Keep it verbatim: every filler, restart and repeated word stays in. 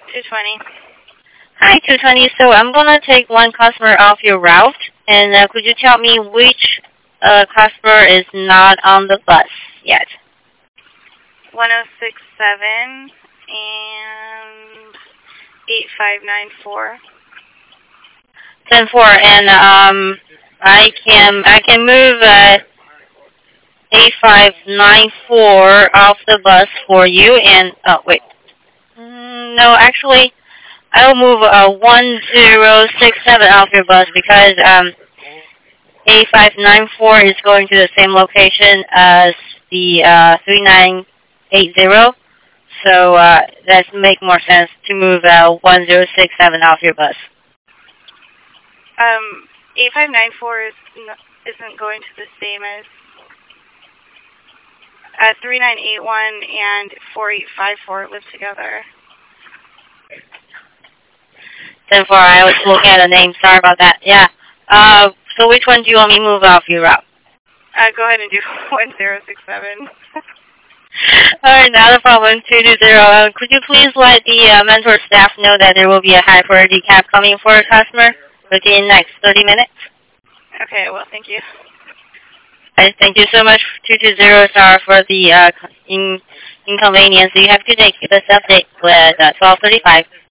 two twenty. Hi, two twenty. So I'm going to take one customer off your route. And uh, could you tell me which uh, customer is not on the bus yet? one oh six seven and eight five nine four. ten four. And um, I can I can move uh, eight five nine four off the bus for you. And, oh, wait. Mm, no, actually, I'll move uh, one zero six seven off your bus because um, eight five nine four is going to the same location as the uh, three nine eight zero. So uh, that makes more sense to move uh, one zero six seven off your bus. Um, eight five nine four is n isn't going to the same as uh, three nine eight one and four eight five four live together. ten four, I was looking at the name. Sorry about that. Yeah. Uh, so which one do you want me to move off your route? Uh, go ahead and do one zero six seven. All right, not a problem. two two zero. Uh, could you please let the uh, mentor staff know that there will be a high priority cab coming for a customer within the next thirty minutes? Okay, well, thank you. All right, thank you so much. two two zero, sorry for the uh, in inconvenience. You have to take this update with uh, twelve thirty-five.